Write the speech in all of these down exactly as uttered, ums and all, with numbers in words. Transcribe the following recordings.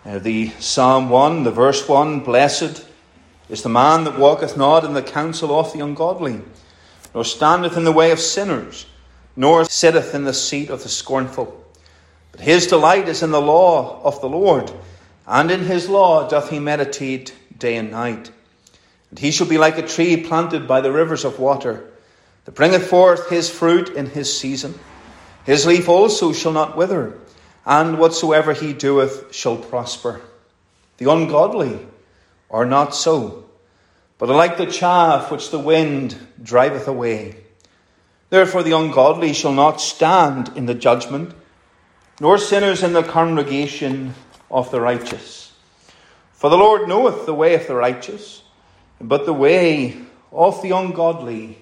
Uh, the Psalm one, the verse one, blessed is the man that walketh not in the counsel of the ungodly, nor standeth in the way of sinners, nor sitteth in the seat of the scornful. But his delight is in the law of the Lord, and in his law doth he meditate day and night. And he shall be like a tree planted by the rivers of water, that bringeth forth his fruit in his season. His leaf also shall not wither, and whatsoever he doeth shall prosper. The ungodly are not so, but are like the chaff which the wind driveth away. Therefore the ungodly shall not stand in the judgment, nor sinners in the congregation of the righteous. For the Lord knoweth the way of the righteous, but the way of the ungodly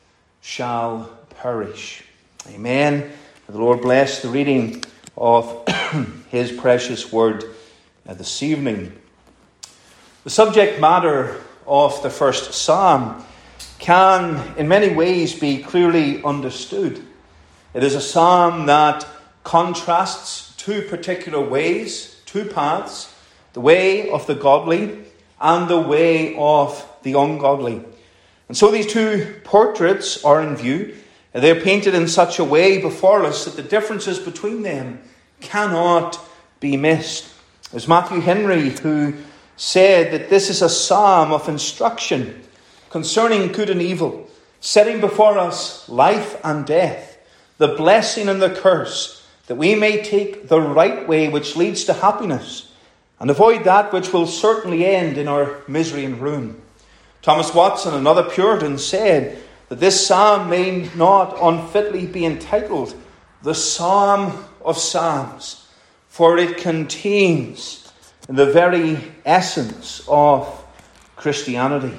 shall perish. Amen. May the Lord bless the reading of his precious word this evening. The subject matter of the first psalm can in many ways be clearly understood. It is a psalm that contrasts two particular ways, two paths, the way of the godly and the way of the ungodly. And so these two portraits are in view. They're painted in such a way before us that the differences between them cannot be missed. There's Matthew Henry who said that this is a psalm of instruction concerning good and evil, setting before us life and death, the blessing and the curse, that we may take the right way which leads to happiness and avoid that which will certainly end in our misery and ruin. Thomas Watson, another Puritan, said that this psalm may not unfitly be entitled the Psalm of Psalms, for it contains the very essence of Christianity.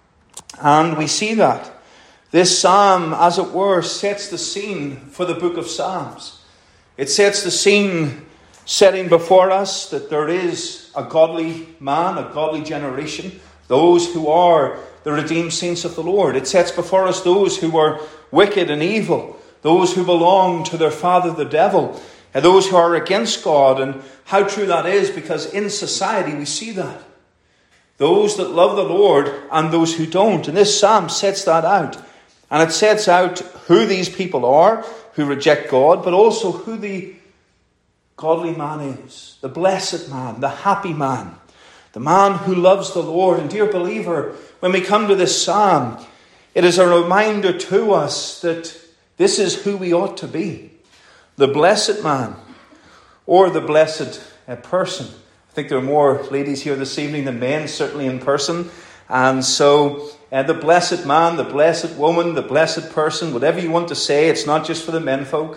And we see that this psalm, as it were, sets the scene for the book of Psalms. It sets the scene, setting before us that there is a godly man, a godly generation, those who are the redeemed saints of the Lord. It sets before us those who are wicked and evil, those who belong to their father the devil, and those who are against God. And how true that is, because in society we see that. Those that love the Lord and those who don't. And this psalm sets that out. And it sets out who these people are who reject God, but also who the godly man is, the blessed man, the happy man, the man who loves the Lord. And dear believer, when we come to this psalm, it is a reminder to us that this is who we ought to be. The blessed man, or the blessed uh, person. I think there are more ladies here this evening than men, certainly in person. And so uh, the blessed man, the blessed woman, the blessed person, whatever you want to say, it's not just for the men folk.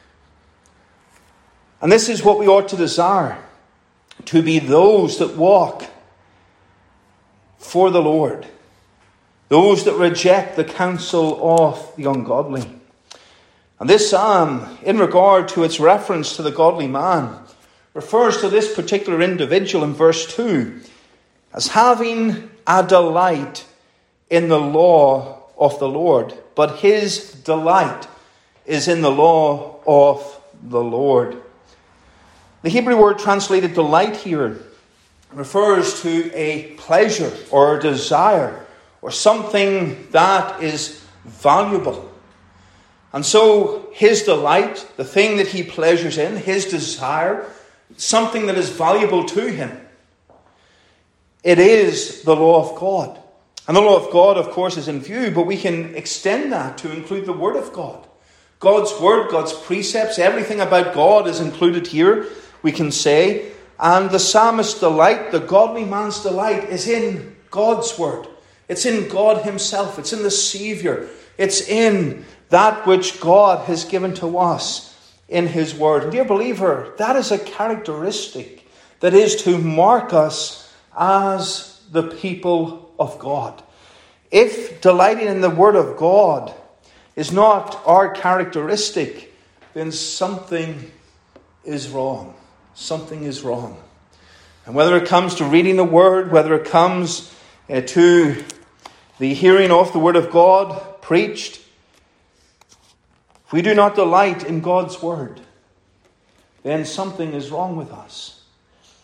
And this is what we ought to desire, to be those that walk for the Lord, those that reject the counsel of the ungodly. And this psalm, in regard to its reference to the godly man, refers to this particular individual in verse two as having a delight in the law of the Lord. But his delight is in the law of the Lord. The Hebrew word translated delight here refers to a pleasure or a desire or something that is valuable. And so his delight, the thing that he pleasures in, his desire, something that is valuable to him, it is the law of God. And the law of God, of course, is in view, but we can extend that to include the Word of God. God's Word, God's precepts, everything about God is included here, we can say. And the psalmist's delight, the godly man's delight, is in God's Word. It's in God himself. It's in the Savior. It's in that which God has given to us in his Word. And dear believer, that is a characteristic that is to mark us as the people of God. If delighting in the Word of God is not our characteristic, then something is wrong. Something is wrong. And whether it comes to reading the Word, whether it comes uh, to the hearing of the Word of God preached, if we do not delight in God's Word, then something is wrong with us.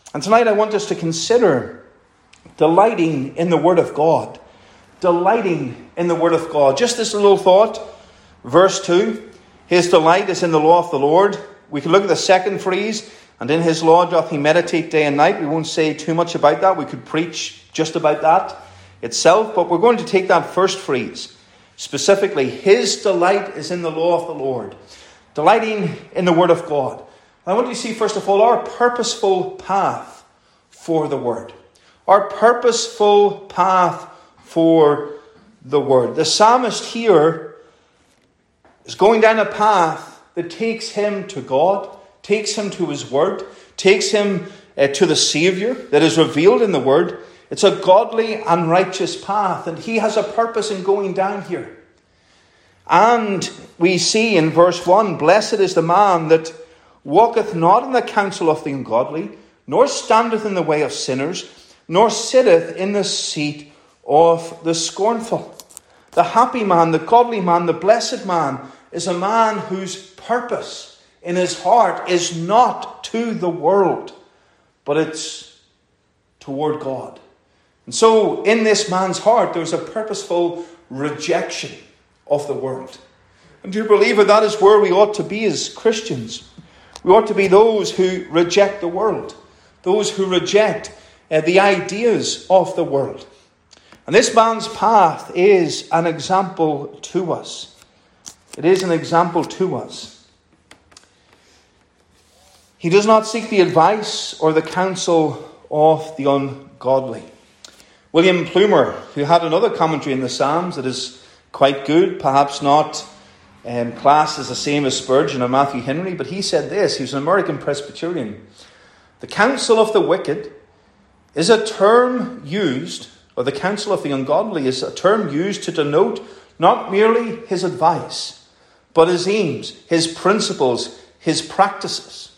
And tonight I want us to consider delighting in the Word of God. Delighting in the Word of God. Just this little thought. Verse two. His delight is in the law of the Lord. We can look at the second phrase. And in his law doth he meditate day and night. We won't say too much about that. We could preach just about that itself. But we're going to take that first phrase. Specifically, his delight is in the law of the Lord. Delighting in the Word of God. I want you to see, first of all, our purposeful path for the Word. Our purposeful path for the Word. The psalmist here is going down a path that takes him to God, takes him to his Word, takes him uh, to the Saviour that is revealed in the Word. It's a godly and righteous path, and he has a purpose in going down here. And we see in verse one, blessed is the man that walketh not in the counsel of the ungodly, nor standeth in the way of sinners, nor sitteth in the seat of the scornful. The happy man, the godly man, the blessed man is a man whose purpose in his heart is not to the world, but it's toward God. And so in this man's heart, there's a purposeful rejection of the world. And dear believer, that is where we ought to be as Christians. We ought to be those who reject the world, those who reject uh, the ideas of the world. And this man's path is an example to us. It is an example to us. He does not seek the advice or the counsel of the ungodly. William Plumer, who had another commentary in the Psalms that is quite good, perhaps not um, classed as the same as Spurgeon or Matthew Henry, but he said this. He was an American Presbyterian. The counsel of the wicked is a term used, or the counsel of the ungodly is a term used to denote not merely his advice, but his aims, his principles, his practices.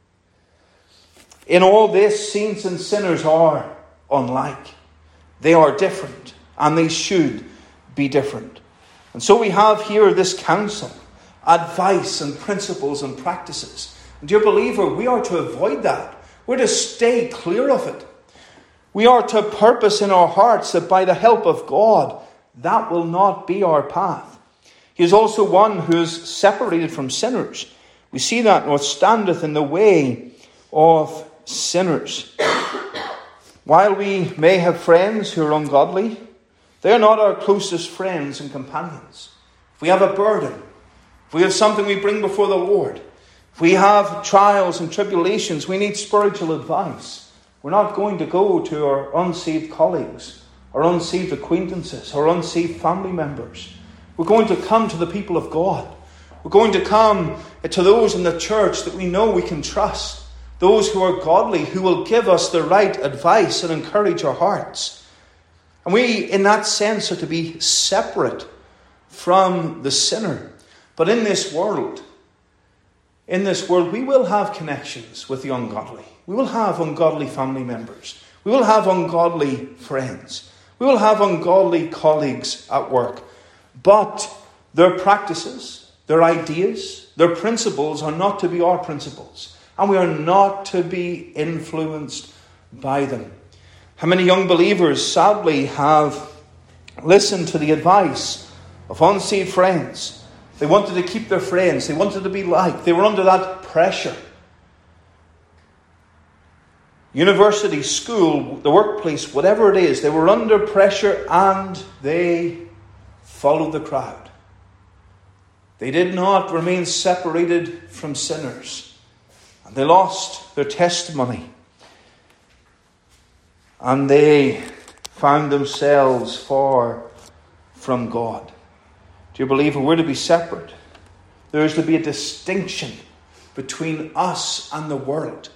In all this, saints and sinners are unlike. They are different, and they should be different. And so we have here this counsel, advice and principles and practices. And dear believer, we are to avoid that. We're to stay clear of it. We are to purpose in our hearts that by the help of God, that will not be our path. He is also one who is separated from sinners. We see that, nor standeth in the way of sinners. While we may have friends who are ungodly, they are not our closest friends and companions. If we have a burden, if we have something we bring before the Lord, if we have trials and tribulations, we need spiritual advice. We're not going to go to our unsaved colleagues, our unsaved acquaintances, our unsaved family members. We're going to come to the people of God. We're going to come to those in the church that we know we can trust. Those who are godly, who will give us the right advice and encourage our hearts. And we, in that sense, are to be separate from the sinner. But in this world, in this world, we will have connections with the ungodly. We will have ungodly family members. We will have ungodly friends. We will have ungodly colleagues at work. But their practices, their ideas, their principles are not to be our principles. And we are not to be influenced by them. How many young believers, sadly, have listened to the advice of unsaved friends? They wanted to keep their friends. They wanted to be liked. They were under that pressure. University, school, the workplace, whatever it is, they were under pressure and they followed the crowd. They did not remain separated from sinners. And they lost their testimony. And they found themselves far from God. Dear believer, we're to be separate. There is to be a distinction between us and the world.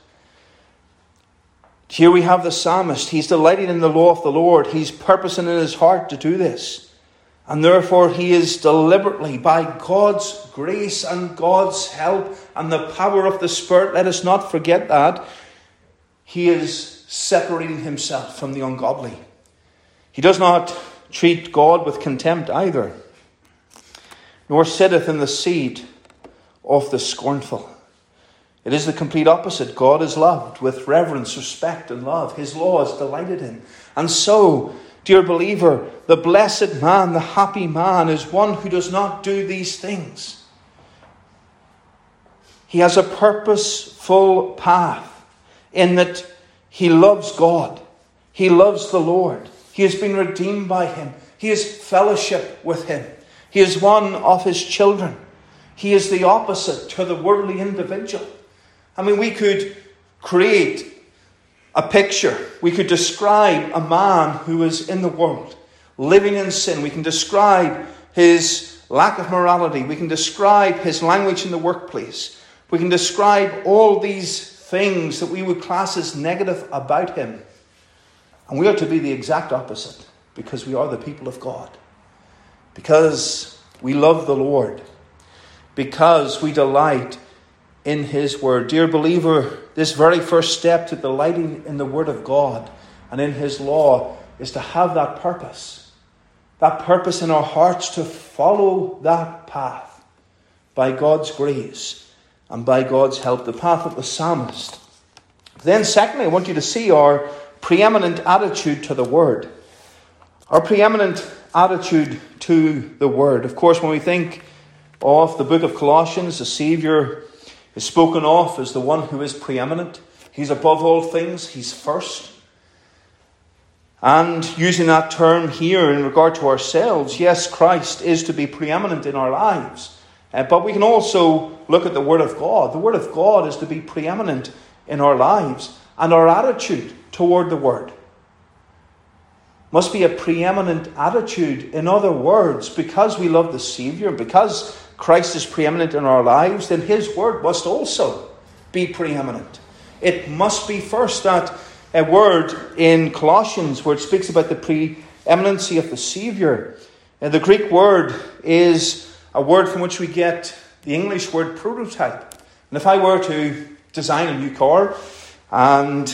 Here we have the psalmist. He's delighted in the law of the Lord. He's purposing in his heart to do this. And therefore he is deliberately, by God's grace and God's help and the power of the Spirit, let us not forget that, he is separating himself from the ungodly. He does not treat God with contempt either, nor sitteth in the seat of the scornful. It is the complete opposite. God is loved with reverence, respect, and love. His law is delighted in. And so, dear believer, the blessed man, the happy man, is one who does not do these things. He has a purposeful path in that he loves God. He loves the Lord. He has been redeemed by him. He has fellowship with him. He is one of his children. He is the opposite to the worldly individual. I mean, we could create a picture. We could describe a man who is in the world, living in sin. We can describe his lack of morality. We can describe his language in the workplace. We can describe all these things that we would class as negative about him. And we are to be the exact opposite, because we are the people of God. Because we love the Lord. Because we delight in his word. Dear believer, this very first step to delighting in the word of God and in his law is to have that purpose. That purpose in our hearts to follow that path by God's grace and by God's help. The path of the psalmist. Then secondly, I want you to see our preeminent attitude to the word. Our preeminent attitude to the word. Of course, when we think of the book of Colossians, the Saviour is spoken of as the one who is preeminent. He's above all things. He's first. And using that term here in regard to ourselves, yes, Christ is to be preeminent in our lives. Uh, but we can also look at the Word of God. The Word of God is to be preeminent in our lives. And our attitude toward the Word must be a preeminent attitude. In other words, because we love the Saviour, because Christ is preeminent in our lives, then his word must also be preeminent. It must be first. That a word in Colossians where it speaks about the preeminency of the Saviour. And the Greek word is a word from which we get the English word prototype. And if I were to design a new car and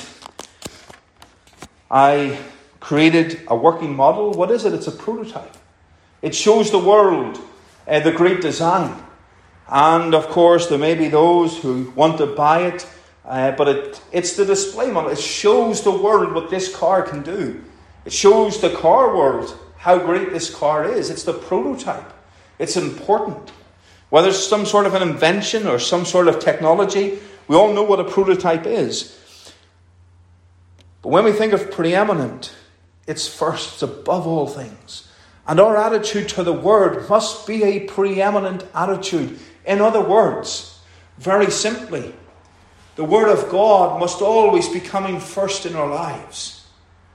I created a working model, what is it? It's a prototype. It shows the world Uh, the great design. And of course there may be those who want to buy it, uh, but it, it's the display model. It shows the world what this car can do. It shows the car world how great this car is. It's the prototype. It's important. Whether it's some sort of an invention or some sort of technology, we all know what a prototype is. But when we think of preeminent, it's first, it's above all things. And our attitude to the word must be a preeminent attitude. In other words, very simply, the word of God must always be coming first in our lives.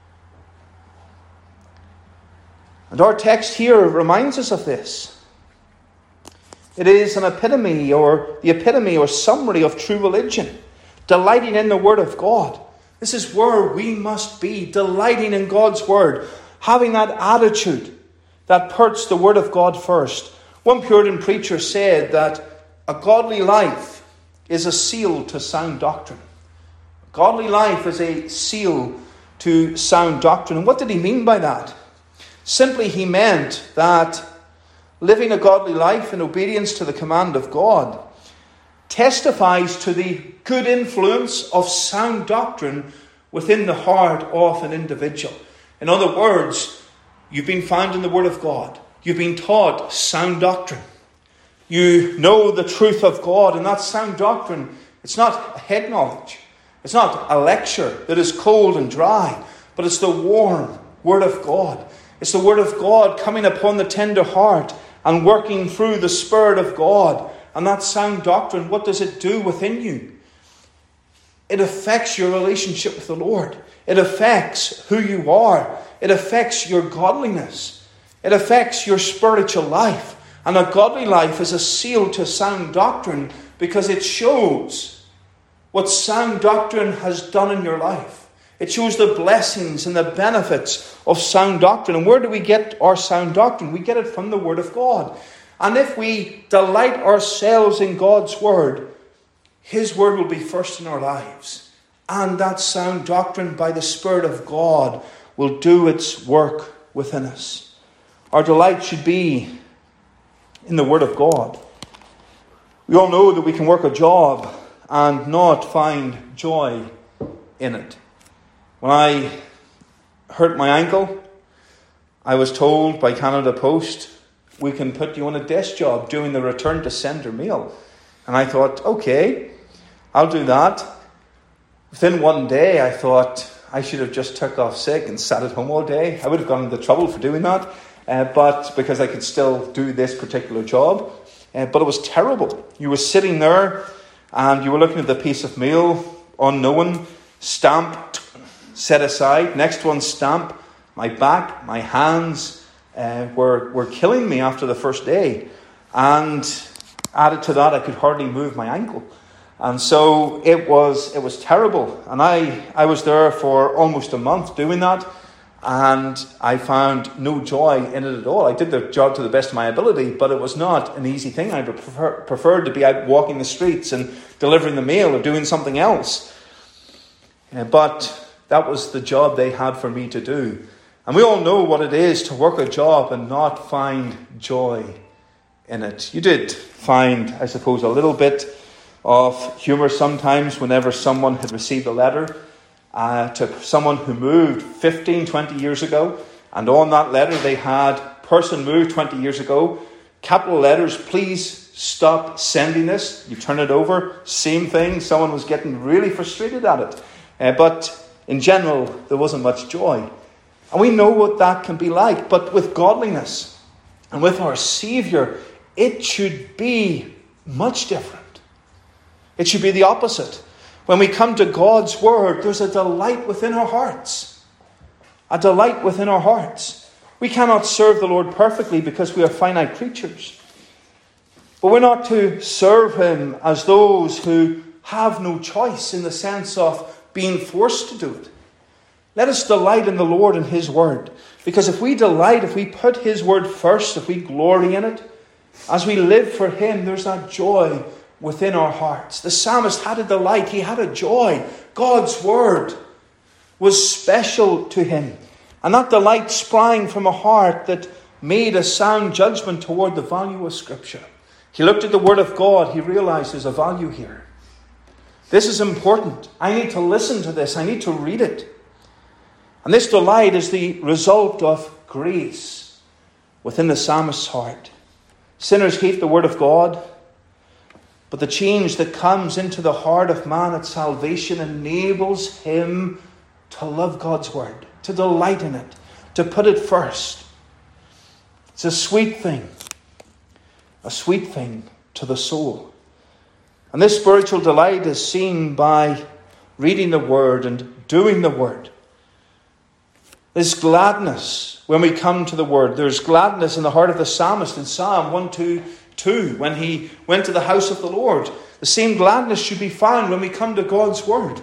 And our text here reminds us of this. It is an epitome or the epitome or summary of true religion. Delighting in the word of God. This is where we must be, delighting in God's word. Having that attitude that puts the word of God first. One Puritan preacher said that a godly life is a seal to sound doctrine. A godly life is a seal to sound doctrine. And what did he mean by that? Simply he meant that living a godly life in obedience to the command of God testifies to the good influence of sound doctrine within the heart of an individual. In other words, you've been found in the Word of God. You've been taught sound doctrine. You know the truth of God. And that sound doctrine, it's not head knowledge. It's not a lecture that is cold and dry. But it's the warm Word of God. It's the Word of God coming upon the tender heart and working through the Spirit of God. And that sound doctrine, what does it do within you? It affects your relationship with the Lord. It affects who you are. It affects your godliness. It affects your spiritual life. And a godly life is a seal to sound doctrine because it shows what sound doctrine has done in your life. It shows the blessings and the benefits of sound doctrine. And where do we get our sound doctrine? We get it from the Word of God. And if we delight ourselves in God's Word, His Word will be first in our lives. And that sound doctrine by the Spirit of God will do its work within us. Our delight should be in the Word of God. We all know that we can work a job and not find joy in it. When I hurt my ankle, I was told by Canada Post, we can put you on a desk job doing the return to sender mail. And I thought, okay, I'll do that. Within one day, I thought I should have just took off sick and sat at home all day. I would have gone into trouble for doing that, uh, but because I could still do this particular job. Uh, but it was terrible. You were sitting there and you were looking at the piece of mail, unknown, stamped, set aside. Next one, stamp. My back, my hands uh, were, were killing me after the first day. And added to that, I could hardly move my ankle. And so it was it was terrible. And I, I was there for almost a month doing that. And I found no joy in it at all. I did the job to the best of my ability, but it was not an easy thing. I prefer, preferred to be out walking the streets and delivering the mail or doing something else. Uh, but that was the job they had for me to do. And we all know what it is to work a job and not find joy in it. You did find, I suppose, a little bit of humour sometimes whenever someone had received a letter uh, to someone who moved fifteen, twenty years ago. And on that letter they had, person moved twenty years ago, capital letters, please stop sending this. You turn it over, same thing. Someone was getting really frustrated at it. Uh, but in general, there wasn't much joy. And we know what that can be like. But with godliness and with our Saviour, it should be much different. It should be the opposite. When we come to God's Word, there's a delight within our hearts. A delight within our hearts. We cannot serve the Lord perfectly because we are finite creatures. But we're not to serve Him as those who have no choice in the sense of being forced to do it. Let us delight in the Lord and His Word. Because if we delight, if we put His Word first, if we glory in it, as we live for Him, there's that joy within our hearts. The psalmist had a delight. He had a joy. God's Word was special to him. And that delight sprang from a heart that made a sound judgment toward the value of Scripture. He looked at the Word of God. He realized there's a value here. This is important. I need to listen to this. I need to read it. And this delight is the result of grace within the psalmist's heart. Sinners hate the Word of God, but the change that comes into the heart of man at salvation enables him to love God's Word, to delight in it, to put it first. It's a sweet thing, a sweet thing to the soul. And this spiritual delight is seen by reading the Word and doing the Word. There's gladness when we come to the Word. There's gladness in the heart of the psalmist in Psalm one two two when he went to the house of the Lord. The same gladness should be found when we come to God's Word.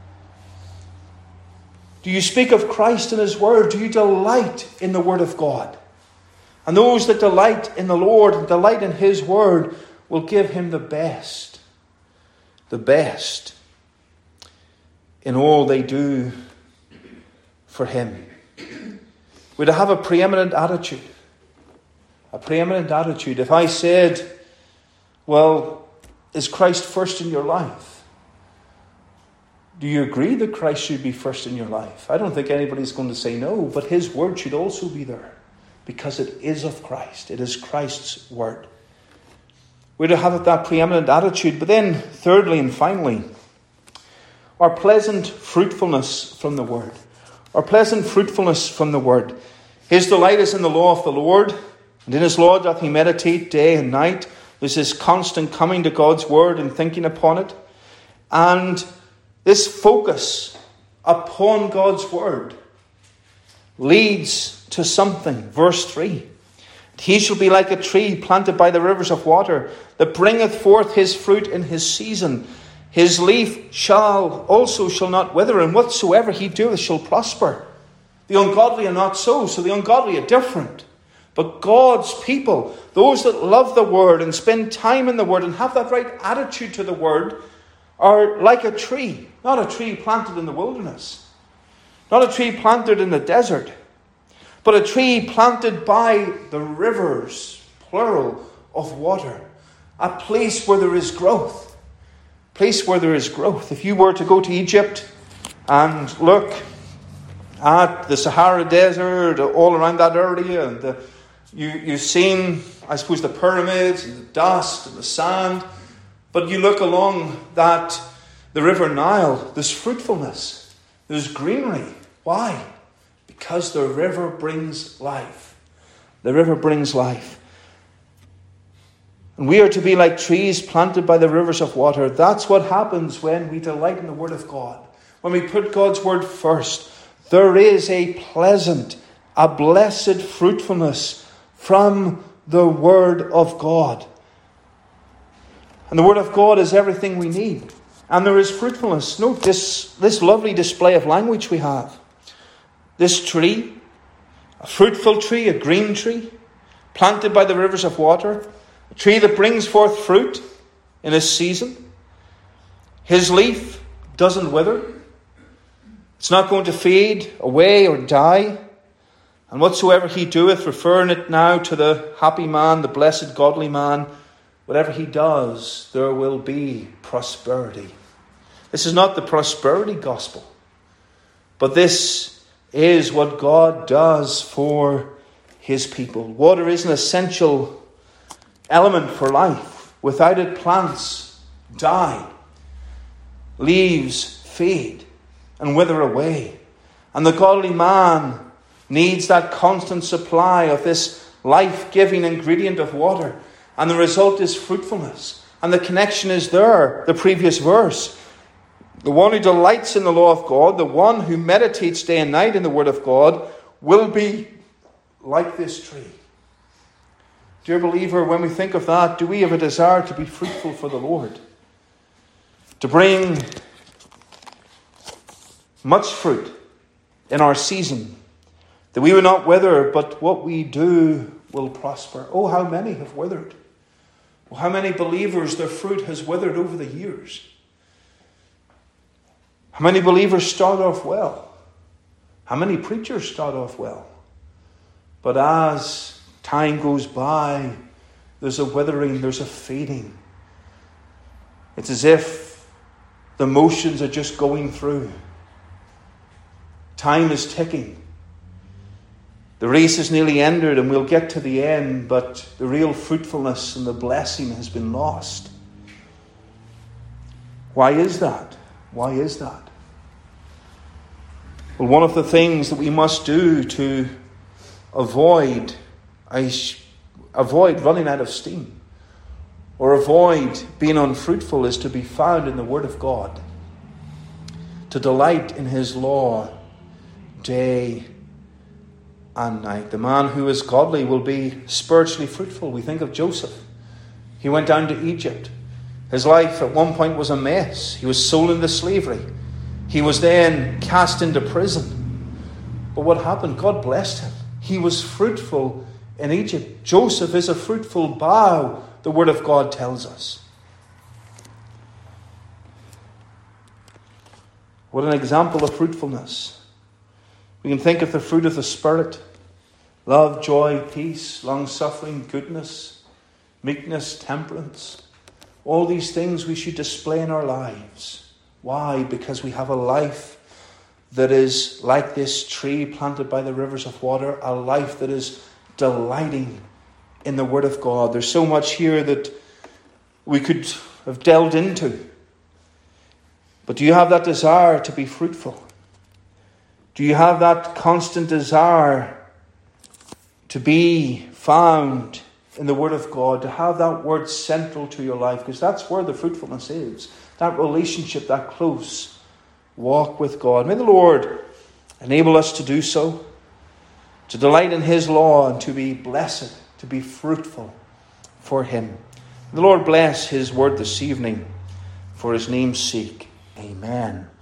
Do you speak of Christ and His Word? Do you delight in the Word of God? And those that delight in the Lord and delight in His Word will give Him the best. The best in all they do for Him. We're to have a preeminent attitude. A preeminent attitude. If I said, well, is Christ first in your life? Do you agree that Christ should be first in your life? I don't think anybody's going to say no, but His Word should also be there because it is of Christ. It is Christ's Word. We're to have that preeminent attitude. But then, thirdly and finally, our pleasant fruitfulness from the Word. Our pleasant fruitfulness from the Word. His delight is in the law of the Lord, and in His law doth he meditate day and night. There's this constant coming to God's Word and thinking upon it. And this focus upon God's Word leads to something. Verse three. He shall be like a tree planted by the rivers of water, that bringeth forth his fruit in his season. His leaf shall also shall not wither, and whatsoever he doeth shall prosper. The ungodly are not so, so the ungodly are different. But God's people, those that love the Word and spend time in the Word and have that right attitude to the Word, are like a tree. Not a tree planted in the wilderness. Not a tree planted in the desert. But a tree planted by the rivers, plural, of water. A place where there is growth. place where there is growth. If you were to go to Egypt and look at the Sahara Desert, all around that area, and the, you, you've seen, I suppose, the pyramids and the dust and the sand, but you look along that, the River Nile, there's fruitfulness, there's greenery. Why? Because the river brings life. The river brings life. And we are to be like trees planted by the rivers of water. That's what happens when we delight in the Word of God. When we put God's Word first, there is a pleasant, a blessed fruitfulness from the Word of God. And the Word of God is everything we need. And there is fruitfulness. Note this, this lovely display of language we have. This tree, a fruitful tree, a green tree, planted by the rivers of water, a tree that brings forth fruit in its season. His leaf doesn't wither. It's not going to fade away or die. And whatsoever he doeth, referring it now to the happy man, the blessed godly man, whatever he does, there will be prosperity. This is not the prosperity gospel, but this is what God does for his people. Water is an essential element for life. Without it, plants die, leaves fade and wither away. And the godly man needs that constant supply of this life-giving ingredient of water. And the result is fruitfulness. And the connection is there, the previous verse. The one who delights in the law of God, the one who meditates day and night in the Word of God, will be like this tree. Dear believer, when we think of that, do we have a desire to be fruitful for the Lord? To bring much fruit in our season, that we will not wither, but what we do will prosper. Oh, how many have withered? Oh, how many believers their fruit has withered over the years? How many believers start off well? How many preachers start off well? But as time goes by, there's a withering, there's a fading. It's as if the motions are just going through. Time is ticking. The race is nearly ended and we'll get to the end, but the real fruitfulness and the blessing has been lost. Why is that? Why is that? Well, one of the things that we must do to avoid avoid running out of steam or avoid being unfruitful is to be found in the Word of God, to delight in his law day and night. The man who is godly will be spiritually fruitful. We think of Joseph. He went down to Egypt. His life at one point was a mess. He was sold into slavery. He was then cast into prison. But what happened? God blessed him. He was fruitful in Egypt. Joseph is a fruitful bough, the Word of God tells us. What an example of fruitfulness. We can think of the fruit of the Spirit: love, joy, peace, long-suffering, goodness, meekness, temperance. All these things we should display in our lives. Why? Because we have a life that is like this tree planted by the rivers of water, a life that is delighting in the Word of God. There's so much here that we could have delved into. But do you have that desire to be fruitful? Do you have that constant desire to be found in the Word of God, to have that Word central to your life? Because that's where the fruitfulness is. That relationship, that close walk with God. May the Lord enable us to do so, to delight in his law and to be blessed, to be fruitful for him. May the Lord bless his word this evening for his name's sake. Amen.